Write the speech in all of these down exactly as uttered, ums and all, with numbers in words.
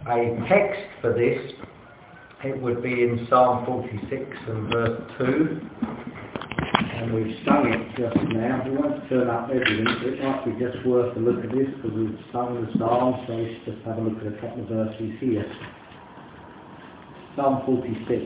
a text for this, it would be in Psalm forty-six and verse two. And we've sung it just now. We won't turn up everything, but it might be just worth a look at this because we've sung the psalm, so let's just have a look at a couple of verses here. Psalm forty-six.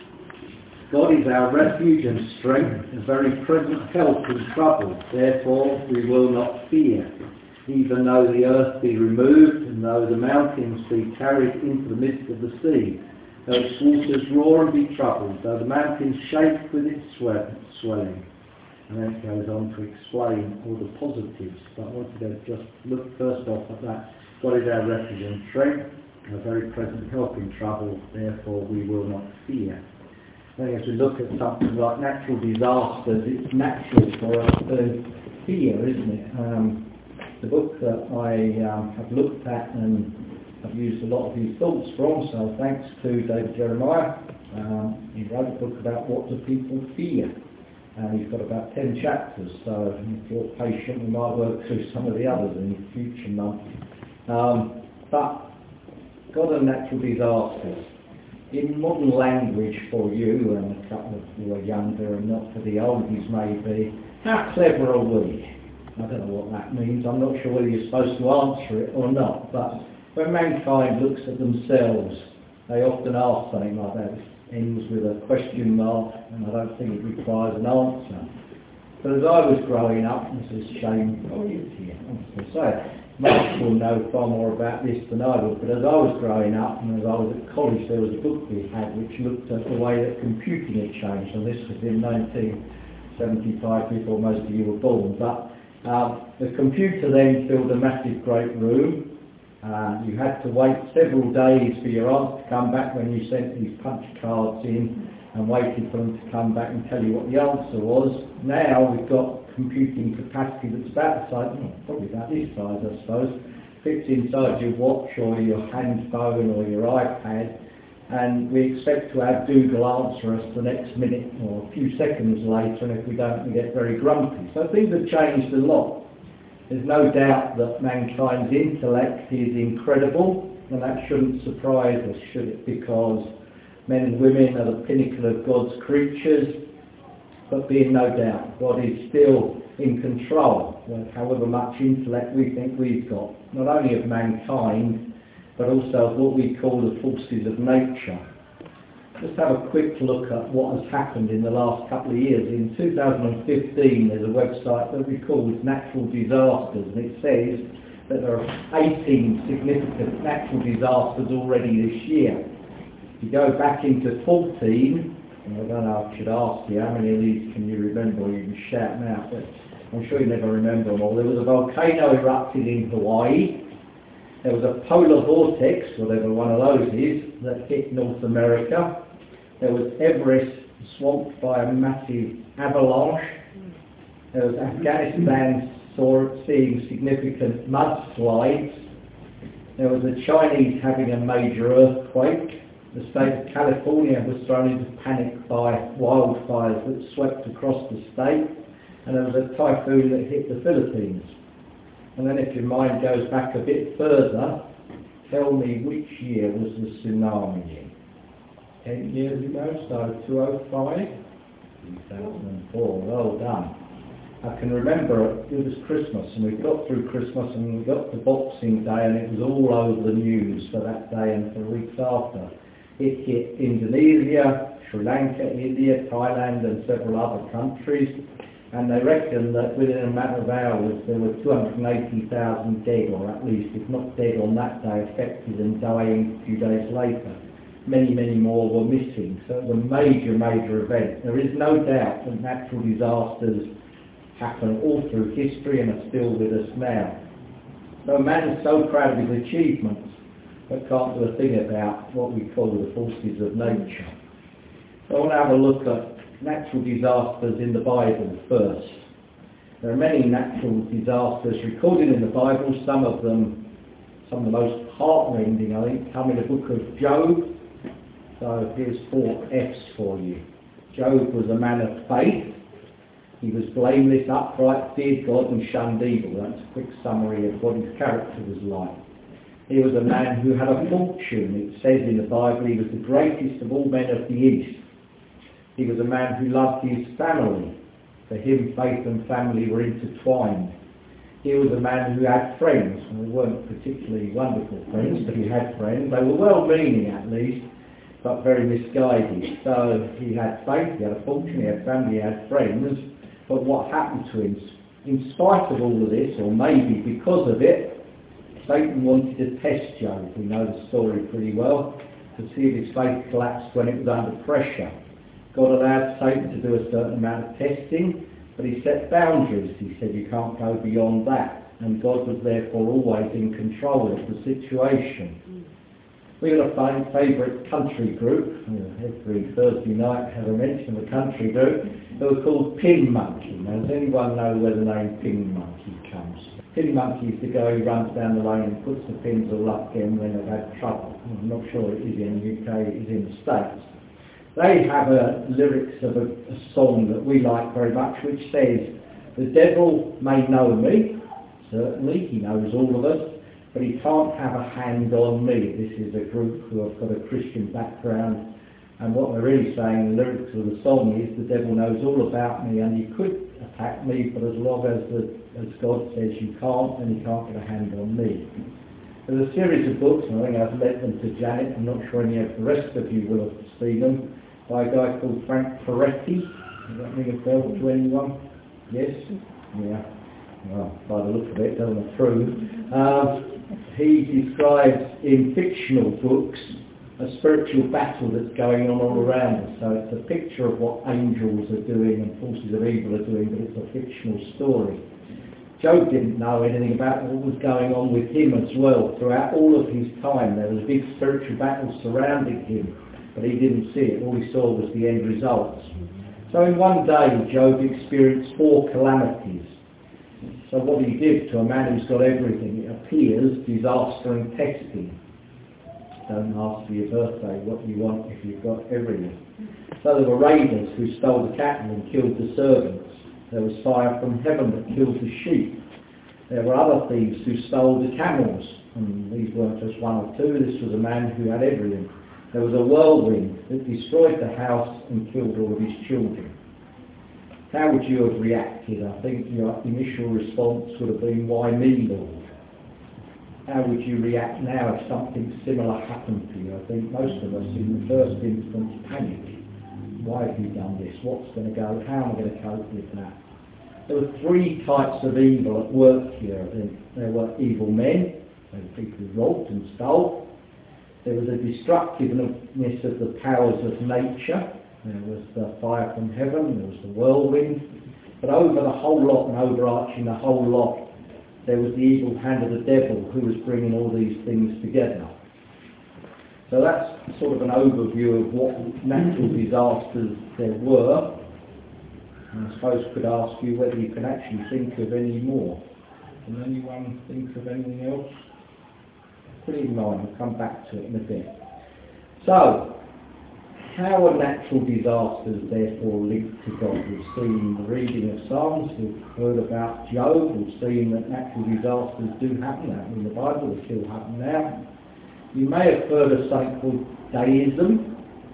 God is our refuge and strength, a very present help in trouble. Therefore we will not fear, even though the earth be removed, and though the mountains be carried into the midst of the sea, though its waters roar and be troubled, though the mountains shake with its swelling. And then it goes on to explain all the positives. But I wanted to just look first off at that. God is our refuge and strength, a very present help in trouble, therefore we will not fear. I think as we look at something like natural disasters, it's natural for us to fear, isn't it? Um, the book that I um, have looked at and I've used a lot of his thoughts from, so thanks to David Jeremiah. Um, he wrote a book about what do people fear, and he's got about ten chapters, so if you're patient we might work through some of the others in future months. Um, but God and natural disasters. In modern language for you, and a couple of you are younger and not for the oldies maybe, how clever are we? I don't know what that means. I'm not sure whether you're supposed to answer it or not, but when mankind looks at themselves, they often ask something like that. It ends with a question mark, and I don't think it requires an answer. But as I was growing up, and this is a shame, oh, it's here, I was going to say it. Mark will know far more about this than I would, but as I was growing up and as I was at college, there was a book we had which looked at the way that computing had changed, and this was in nineteen seventy-five, before most of you were born. But uh, the computer then filled a massive great room. Uh, you had to wait several days for your answer to come back when you sent these punch cards in and waited for them to come back and tell you what the answer was. Now we've got computing capacity that's about the size, well, probably about this size I suppose, fits inside your watch or your hand phone or your iPad, and we expect to have Google answer us the next minute or a few seconds later, and if we don't we get very grumpy. So things have changed a lot. There's no doubt that mankind's intellect is incredible, and that shouldn't surprise us, should it? Because men and women are the pinnacle of God's creatures, but being no doubt, God is still in control, however much intellect we think we've got, not only of mankind, but also of what we call the forces of nature. Let's have a quick look at what has happened in the last couple of years. In two thousand fifteen, there's a website that we call Natural Disasters, and it says that there are eighteen significant natural disasters already this year. If you go back into fourteen, and I don't know if I should ask you, how many of these can you remember, or you can shout them out, but I'm sure you never remember them all. There was a volcano erupted in Hawaii. There was a polar vortex, whatever one of those is, that hit North America. There was Everest swamped by a massive avalanche. There was Afghanistan saw, seeing significant mudslides. There was the Chinese having a major earthquake. The state of California was thrown into panic by wildfires that swept across the state. And there was a typhoon that hit the Philippines. And then if your mind goes back a bit further, tell me which year was the tsunami in? Ten years ago, so two thousand five? two thousand four, well done. I can remember it was Christmas, and we got through Christmas and we got to Boxing Day, and it was all over the news for that day and for weeks after. It hit Indonesia, Sri Lanka, India, Thailand and several other countries, and they reckon that within a matter of hours there were two hundred eighty thousand dead, or at least, if not dead on that day, affected and dying a few days later. Many, many more were missing. So it was a major, major event. There is no doubt that natural disasters happen all through history and are still with us now. So man is so proud of his achievements, but can't do a thing about what we call the forces of nature. So I want to have a look at natural disasters in the Bible first. There are many natural disasters recorded in the Bible. Some of them, some of the most heart-rending, I think, come in the book of Job. So here's four F's for you. Job was a man of faith. He was blameless, upright, feared God and shunned evil. That's a quick summary of what his character was like. He was a man who had a fortune. It says in the Bible he was the greatest of all men of the East. He was a man who loved his family. For him, faith and family were intertwined. He was a man who had friends, and they weren't particularly wonderful friends, but he had friends. They were well-meaning at least, but very misguided. So he had faith, he had a fortune, he had family, he had friends. But what happened to him? In spite of all of this, or maybe because of it, Satan wanted to test Job. We know the story pretty well, to see if his faith collapsed when it was under pressure. God allowed Satan to do a certain amount of testing, but he set boundaries. He said you can't go beyond that, and God was therefore always in control of the situation. We had a favourite country group. Every Thursday night have a mention of a country group. They were called Pin Monkey. Now, does anyone know where the name Pin Monkey comes? Pin Monkey is the guy who runs down the lane and puts the pins all up again when they've had trouble. I'm not sure it is in the U K, it is in the States. They have a lyrics of a, a song that we like very much, which says, "The devil may know me, certainly, he knows all of us, but he can't have a hand on me." This is a group who have got a Christian background, and what they're really saying, the lyrics of the song is, the devil knows all about me and he could attack me, but as long as, the, as God says you can't, then he can't get a hand on me. There's a series of books, and I think I've lent them to Janet, I'm not sure any of the rest of you will have seen them, by a guy called Frank Peretti. Does that ring a bell to anyone? Yes? Yeah. Well, by the look of it, doesn't prove. Um, he describes in fictional books a spiritual battle that's going on all around us. So it's a picture of what angels are doing and forces of evil are doing, but it's a fictional story. Job didn't know anything about what was going on with him as well. Throughout all of his time, there was a big spiritual battle surrounding him, but he didn't see it. All he saw was the end results. So in one day, Job experienced four calamities. So what he did to a man who's got everything, it appears disaster and testing. Don't ask for your birthday what you want if you've got everything. So there were raiders who stole the cattle and killed the servants. There was fire from heaven that killed the sheep. There were other thieves who stole the camels. And these weren't just one or two, this was a man who had everything. There was a whirlwind that destroyed the house and killed all of his children. How would you have reacted? I think your initial response would have been, "Why me, Lord?" How would you react now if something similar happened to you? I think most of us in the first instance panic. Why have you done this? What's going to go? How am I going to cope with that? There were three types of evil at work here. I think there were evil men, there were people who robbed and stole. There was a destructiveness of the powers of nature. There was the fire from heaven, there was the whirlwind. But over the whole lot and overarching the whole lot, there was the evil hand of the devil who was bringing all these things together. So that's sort of an overview of what natural disasters there were. And I suppose I could ask you whether you can actually think of any more. Can anyone think of anything else? Put it in mind, we'll come back to it in a bit. So, how are natural disasters therefore linked to God? We've seen the reading of Psalms, we've heard about Job, we've seen that natural disasters do happen, they happen in the Bible, they still happen now. You may have heard of something called deism.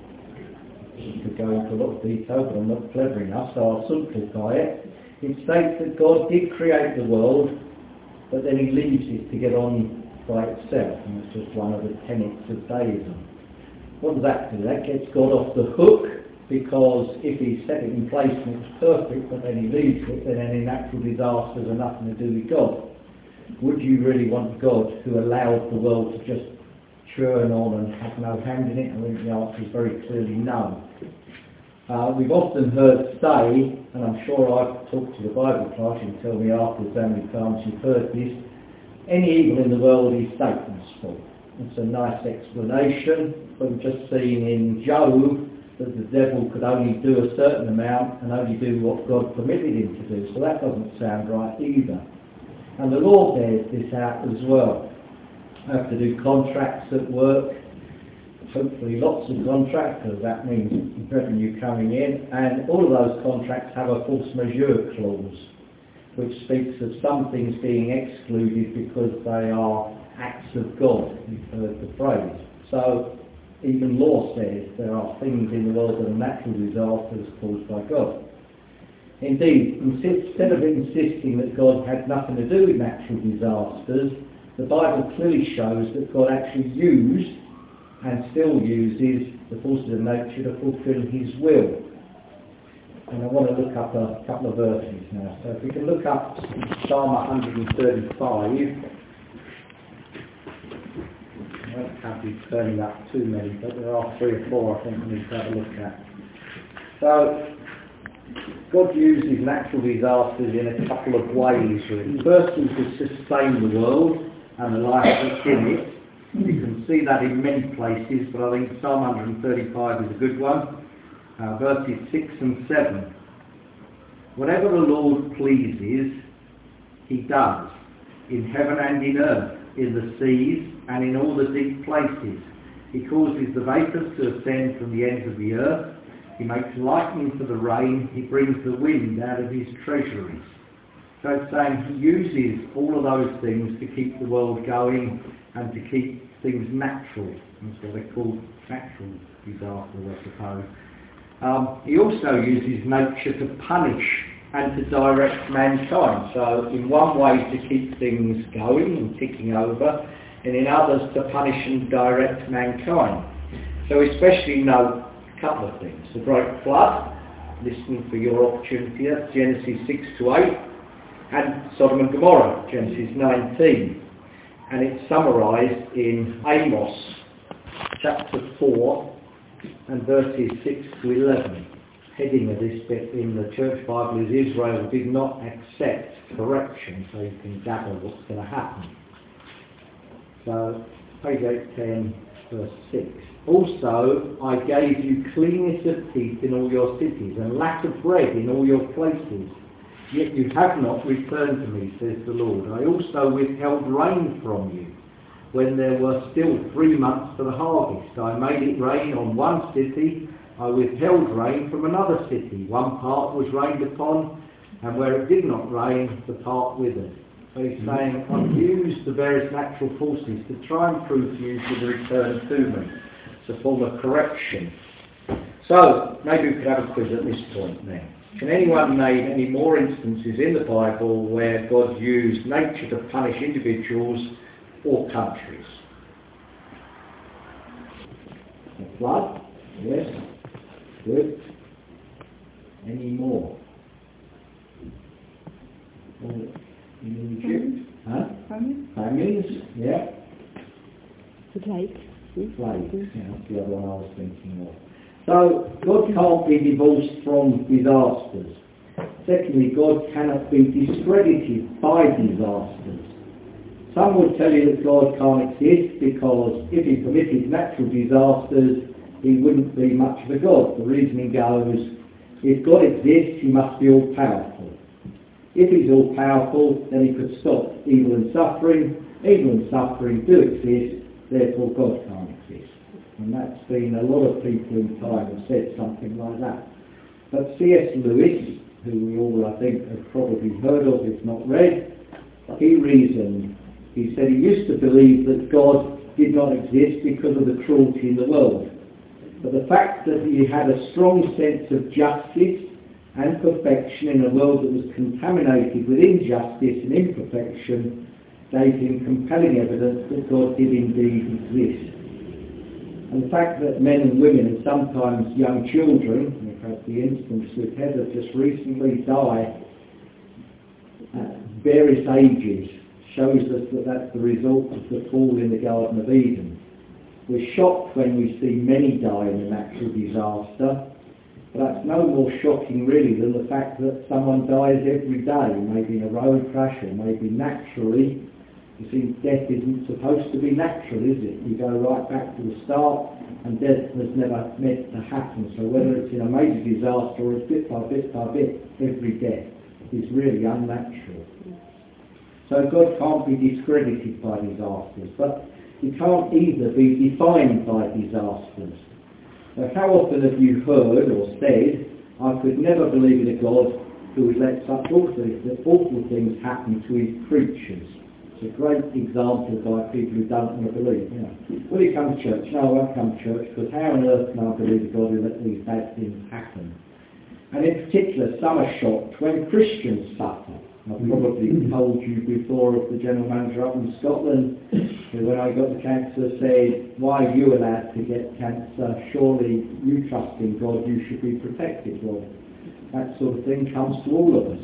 We could go into a lot of detail, but I'm not clever enough, so I'll simplify it. It states that God did create the world, but then he leaves it to get on by itself, and it's just one of the tenets of deism. What does that do? That gets God off the hook, because if he set it in place and it's perfect, but then he leaves it, then any natural disasters are nothing to do with God. Would you really want God who allowed the world to just churn on and have no hand in it? I think the answer is very clearly no. Uh, we've often heard say, and I'm sure I've talked to the Bible class, you can tell me afterwards how many times you've heard this, any evil in the world is Satan's fault. It's a nice explanation, but we've just seen in Job that the devil could only do a certain amount and only do what God permitted him to do, so that doesn't sound right either. And the law bears this out as well. I have to do contracts at work, hopefully lots of contracts, because that means revenue coming in, and all of those contracts have a force majeure clause, which speaks of some things being excluded because they are acts of God. You've heard the phrase. So even law says there are things in the world that are natural disasters caused by God. Indeed, instead of insisting that God had nothing to do with natural disasters, the Bible clearly shows that God actually used and still uses the forces of nature to fulfill his will. And I want to look up a couple of verses now. So if we can look up Psalm one thirty-five. I won't have you turning up too many, but there are three or four I think we need to have a look at. So God uses natural disasters in a couple of ways really. Firstly, to sustain the world and the life that's in it. You can see that in many places, but I think Psalm one thirty-five is a good one. Uh, verses six and seven. Whatever the Lord pleases, he does, in heaven and in earth, in the seas and in all the deep places. He causes the vapours to ascend from the ends of the earth. He makes lightning for the rain. He brings the wind out of his treasuries. So it's saying he uses all of those things to keep the world going and to keep things natural. That's what they're called, natural disasters, I suppose. Um, he also uses nature to punish and to direct mankind. So in one way to keep things going and ticking over, and in others to punish and direct mankind. So especially note a couple of things. The Great Flood, listening for your opportunity, that's Genesis six to eight, and Sodom and Gomorrah, Genesis nineteen. And it's summarised in Amos chapter four and verses six to eleven. Heading of this bit in the Church Bible is Israel did not accept correction, so you can gather what's going to happen. So, page eight ten, verse six. Also, I gave you cleanness of teeth in all your cities, and lack of bread in all your places. Yet you have not returned to me, says the Lord. I also withheld rain from you, when there were still three months for the harvest. I made it rain on one city, I withheld rain from another city. One part was rained upon, and where it did not rain, the part withered. So he's saying, I've used the various natural forces to try and prove to you to return to me. It's a form of correction. So, maybe we could have a quiz at this point now. Can anyone name any more instances in the Bible where God used nature to punish individuals or countries? The flood? Yes. Good. Any more? In Egypt? Huh? Famine? Famines? Yeah. The plague. Plagues. Yeah, that's the other one I was thinking of. So, God can't be divorced from disasters. Secondly, God cannot be discredited by disasters. Some would tell you that God can't exist because if he permitted natural disasters, he wouldn't be much of a God. The reasoning goes, if God exists, he must be all-powerful. If he's all-powerful, then he could stop evil and suffering. Evil and suffering do exist, therefore God can't exist. And that's been, a lot of people in time have said something like that. But C S Lewis, who we all, I think, have probably heard of, if not read, he reasoned, he said he used to believe that God did not exist because of the cruelty in the world. But the fact that he had a strong sense of justice and perfection in a world that was contaminated with injustice and imperfection gave him compelling evidence that God did indeed exist. And the fact that men and women and sometimes young children, in fact the instance with Heather just recently, die at various ages shows us that that's the result of the fall in the Garden of Eden. We're shocked when we see many die in a natural disaster, but that's no more shocking really than the fact that someone dies every day, maybe in a road crash or maybe naturally. You see, death isn't supposed to be natural, is it? You go right back to the start and death was never meant to happen. So whether it's in a major disaster or it's bit by bit by bit, every death is really unnatural. So God can't be discredited by disasters, but he can't either be defined by disasters. Now, how often have you heard or said, I could never believe in a God who would let such awful, awful things happen to his creatures? It's a great example by people who don't want to believe. You know, will you come to church? No, I won't come to church, because how on earth can I believe God who let these bad things happen? And in particular, some are shocked when Christians suffer. I've probably told you before of the general manager up in Scotland, who when I got the cancer said, why are you allowed to get cancer? Surely you trust in God, you should be protected. Well, that sort of thing comes to all of us.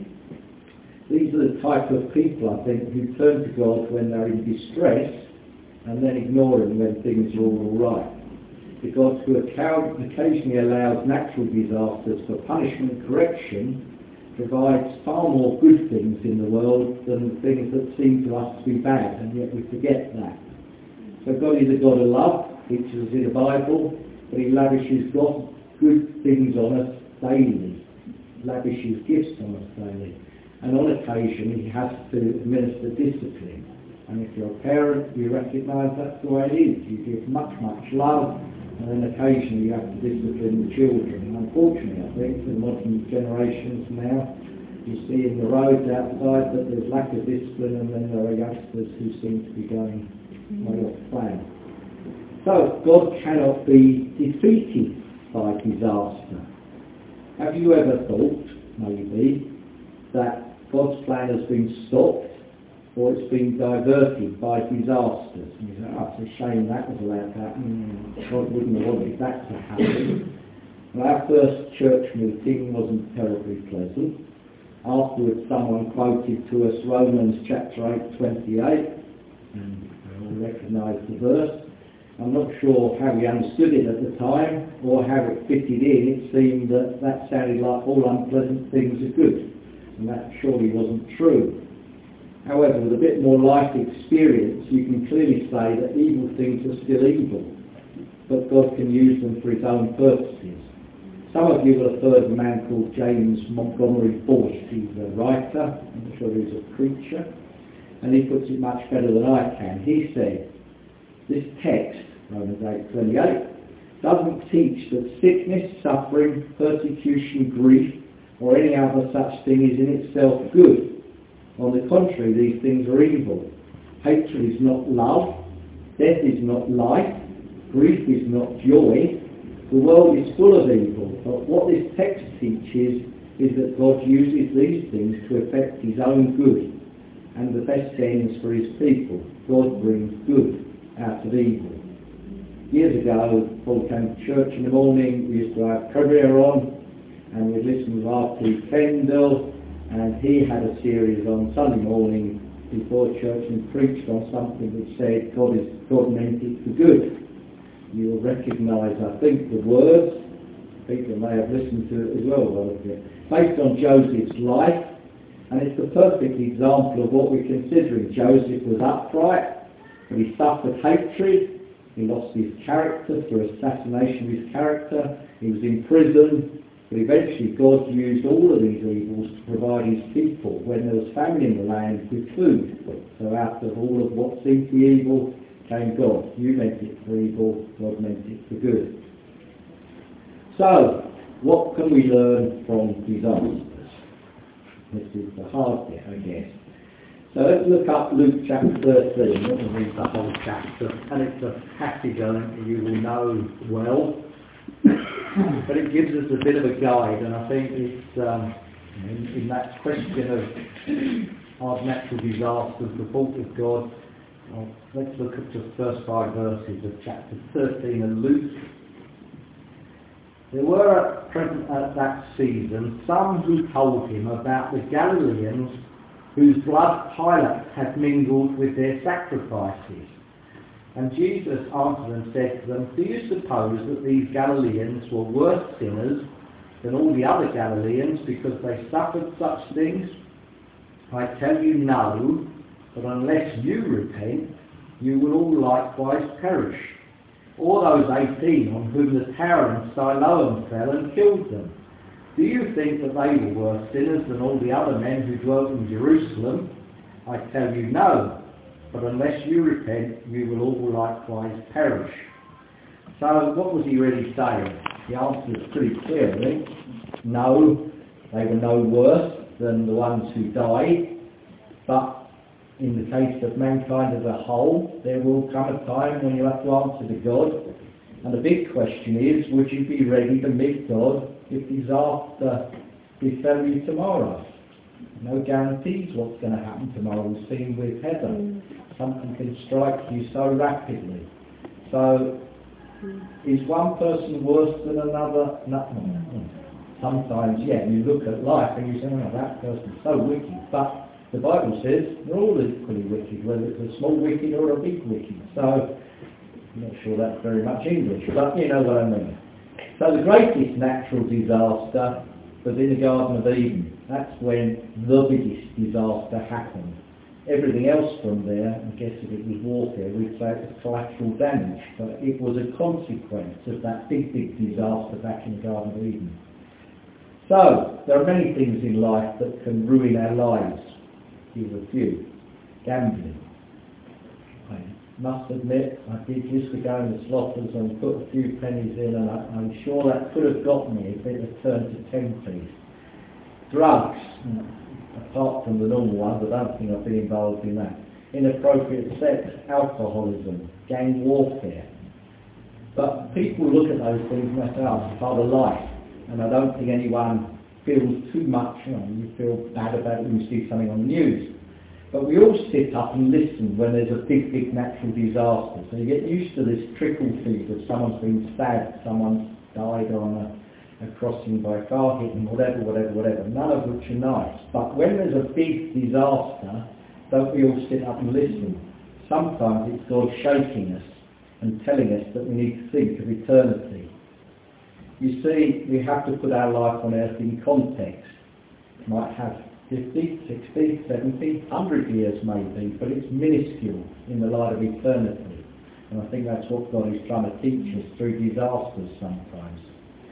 These are the type of people, I think, who turn to God when they're in distress and then ignore Him when things are all right. Because who occasionally allows natural disasters for punishment and correction provides far more good things in the world than things that seem to us to be bad, and yet we forget that. So God is a God of love, which is in the Bible, but He lavishes God good things on us daily, lavishes gifts on us daily. And on occasion He has to administer discipline. And if you're a parent, you recognise that's the way it is. You give much, much love, and then occasionally you have to discipline the children. And unfortunately, I think, for modern generations now, you see in the roads outside that there's lack of discipline, and then there are youngsters who seem to be going way off plan. So, God cannot be defeated by disaster. Have you ever thought, maybe, that God's plan has been stopped, or it's been diverted by disasters? And you say, oh, it's a shame that was allowed to happen. God wouldn't have wanted that to happen. Well, our first church meeting wasn't terribly pleasant. Afterwards, someone quoted to us Romans chapter eight, twenty-eight, and we all recognise the verse. I'm not sure how we understood it at the time, or how it fitted in. It seemed that that sounded like all unpleasant things are good, and that surely wasn't true. However, with a bit more life experience, you can clearly say that evil things are still evil, but God can use them for His own purposes. Some of you will have heard of a man called James Montgomery Boyce. He's a writer, I'm sure he's a preacher, and he puts it much better than I can. He said, this text, Romans eight twenty-eight, doesn't teach that sickness, suffering, persecution, grief, or any other such thing is in itself good. On the contrary, these things are evil. Hatred is not love, death is not life, grief is not joy. The world is full of evil, but what this text teaches is that God uses these things to effect His own good and the best ends for His people. God brings good out of evil. Years ago, Paul came to church in the morning. We used to have Career on, and we'd listen to R T Kendall, and he had a series on Sunday morning before church and preached on something which said God is God meant it for good. You will recognise, I think, the words. People may have listened to it as well, well based on Joseph's life, and it's the perfect example of what we're considering. Joseph was upright, but he suffered hatred. He lost his character through assassination of his character. He was in prison, but eventually God used all of these evils to provide His people when there was famine in the land with food. So out of all of what seemed to be evil came God. You meant it for evil, God meant it for good. So, what can we learn from disasters? This is the hard bit, I guess. So let's look up Luke chapter thirteen. Let me read the whole chapter, and it's a passage that you will know well, but it gives us a bit of a guide, and I think it's um, in, in that question of hard natural disasters, the fault of God. Well, let's look at the first five verses of chapter thirteen of Luke. There were at, present, at that season some who told him about the Galileans whose blood Pilate had mingled with their sacrifices. And Jesus answered and said to them, do you suppose that these Galileans were worse sinners than all the other Galileans because they suffered such things? I tell you no, but unless you repent, you will all likewise perish. Or those eighteen on whom the tower in Siloam fell and killed them. Do you think that they were worse sinners than all the other men who dwelt in Jerusalem? I tell you no, but unless you repent, you will all likewise perish. So what was he really saying? The answer is pretty clear, really. No, they were no worse than the ones who died, but in the case of mankind as a whole, there will come a time when you have to answer to God. And the big question is, would you be ready to meet God if disaster befell you tomorrow? No guarantees what's going to happen tomorrow. We've seen with Heather. Mm. Something can strike you so rapidly. So, mm. is one person worse than another? No. Mm. Sometimes, yeah, you look at life and you say, oh, that person's so wicked. But the Bible says they're all equally wicked, whether it's a small wicked or a big wicked. So, I'm not sure that's very much English, but you know what I mean. So the greatest natural disaster was in the Garden of Eden. That's when the biggest disaster happened. Everything else from there, I guess if it was warfare, we'd say it was collateral damage, but it was a consequence of that big, big disaster back in the Garden of Eden. So, there are many things in life that can ruin our lives. Here's a few. Gambling. I must admit, I did used to go in the slotters and put a few pennies in, and I, I'm sure that could have got me if it had turned to ten p. Drugs, apart from the normal ones, I don't think I've been involved in that. Inappropriate sex, alcoholism, gang warfare. But people look at those things and they say, oh, it's part of life. And I don't think anyone feels too much, you know, you feel bad about it when you see something on the news. But we all sit up and listen when there's a big, big natural disaster. So you get used to this trickle feed of someone's been stabbed, someone's died on a, a crossing by a car hit, and whatever, whatever, whatever, none of which are nice. But when there's a big disaster, don't we all sit up and listen? Sometimes it's God shaking us and telling us that we need to think of eternity. You see, we have to put our life on earth in context. It might have fifty, sixty, seventy, one hundred years maybe, but it's minuscule in the light of eternity. And I think that's what God is trying to teach us through disasters sometimes.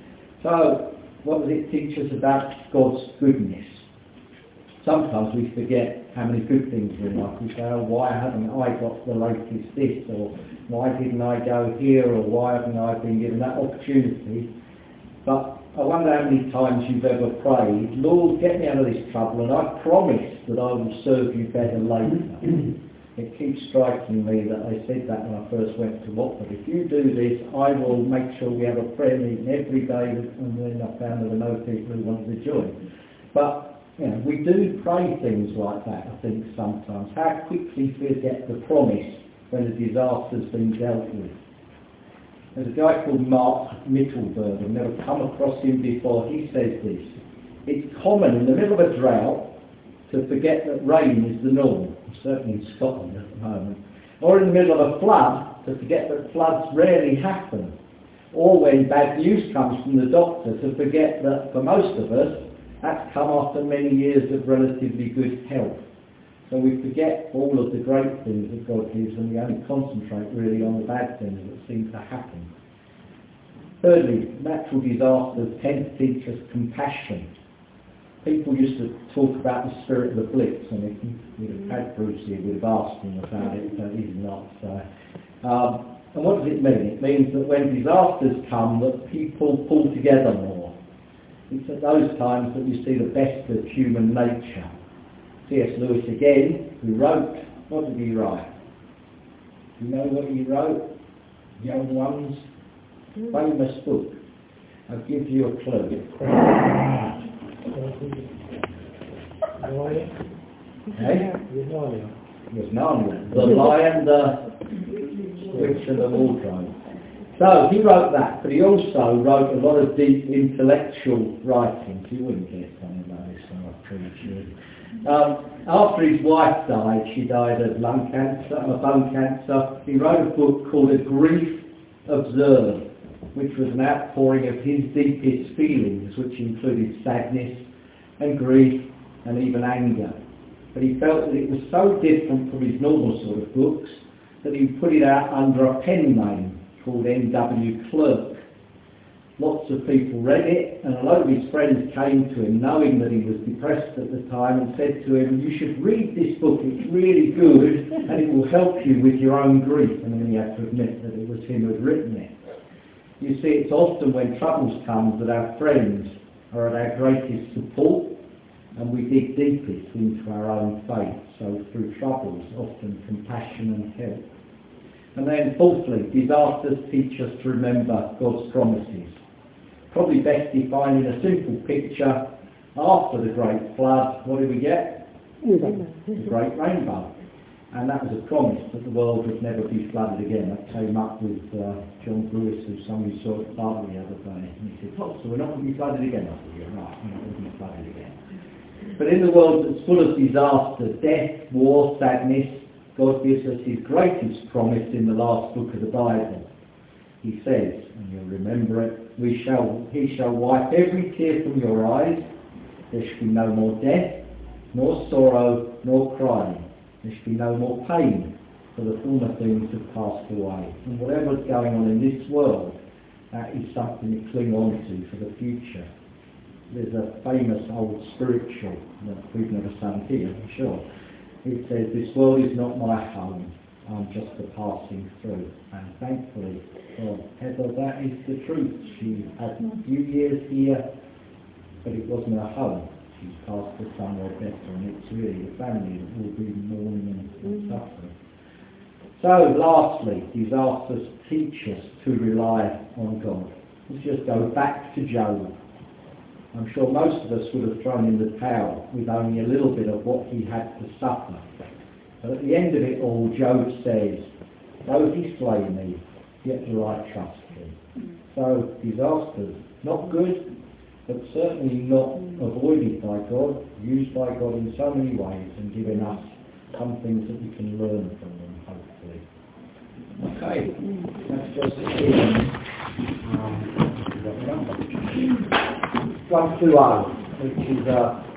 So, what does it teach us about God's goodness? Sometimes we forget how many good things are in life. We say, oh, why haven't I got the latest this? Or why didn't I go here? Or why haven't I been given that opportunity? But I wonder how many times you've ever prayed, Lord, get me out of this trouble, and I promise that I will serve you better later. It keeps striking me that I said that when I first went to Watford. If you do this, I will make sure we have a prayer meeting every day, and then I found there were no people who wanted to join. But, you know, we do pray things like that, I think, sometimes. How quickly we forget the promise when the disaster's been dealt with. There's a guy called Mark Mittelberg. I've never come across him before. He says this: it's common in the middle of a drought to forget that rain is the norm, certainly in Scotland at the moment, or in the middle of a flood to forget that floods rarely happen, or when bad news comes from the doctor to forget that for most of us that's come after many years of relatively good health. So we forget all of the great things that God gives, and we only concentrate really on the bad things that seem to happen. Thirdly, natural disasters tend to teach us compassion. People used to talk about the spirit of the blitz, and if we'd have had Bruce here, we'd have asked him about it, but he's not. So. Um, and what does it mean? It means that when disasters come, that people pull together more. It's at those times that you see the best of human nature. C S Lewis again, who wrote, what did he write? Do you know what he wrote? Young Ones? Famous book. I'll give you a clue. Hey? It was Narnia. The Lion, the Witch and the Wardrobe. So he wrote that, but he also wrote a lot of deep intellectual writings. You wouldn't get something like this, so I'm pretty sure. Um, after his wife died, she died of lung cancer, of bone cancer, he wrote a book called A Grief Observed, which was an outpouring of his deepest feelings, which included sadness and grief and even anger. But he felt that it was so different from his normal sort of books that he put it out under a pen name called N W Clerk. Lots of people read it, and a lot of his friends came to him knowing that he was depressed at the time and said to him, you should read this book, it's really good and it will help you with your own grief. And then he had to admit that it was him who had written it. You see, it's often when troubles come that our friends are at our greatest support, and we dig deepest into our own faith. So through troubles, often compassion and help. And then fourthly, disasters teach us to remember God's promises. Probably best defined in a simple picture. After the great flood, what did we get? The great rainbow. And that was a promise that the world would never be flooded again. That came up with uh, John Lewis, who somebody saw at the park the other day. And he said, oh, so we're not going to be flooded again? I said, you're right, we're not going to be flooded again. But in the world that's full of disaster, death, war, sadness, God gives us his greatest promise in the last book of the Bible. He says, and you'll remember it, we shall, he shall wipe every tear from your eyes. There shall be no more death, nor sorrow, nor crying. There shall be no more pain, for the former things have passed away. And whatever's going on in this world, that is something to cling on to for the future. There's a famous old spiritual that we've never sung here, I'm sure. It says, this world is not my home, I'm just a passing through. And thankfully, for Heather, that is the truth. She had a few years here, but it wasn't her home. She's passed to somewhere better, and it's really the family that will be mourning and suffering. So, lastly, disasters teach us to rely on God. Let's just go back to Job. I'm sure most of us would have thrown in the towel with only a little bit of what he had to suffer. But at the end of it all, Job says, though he slay me, yet do I trust him. So, disasters, not good, but certainly not avoided by God, used by God in so many ways, and giving us some things that we can learn from them, hopefully. Okay, that's just it. Um, one two oh, which is uh,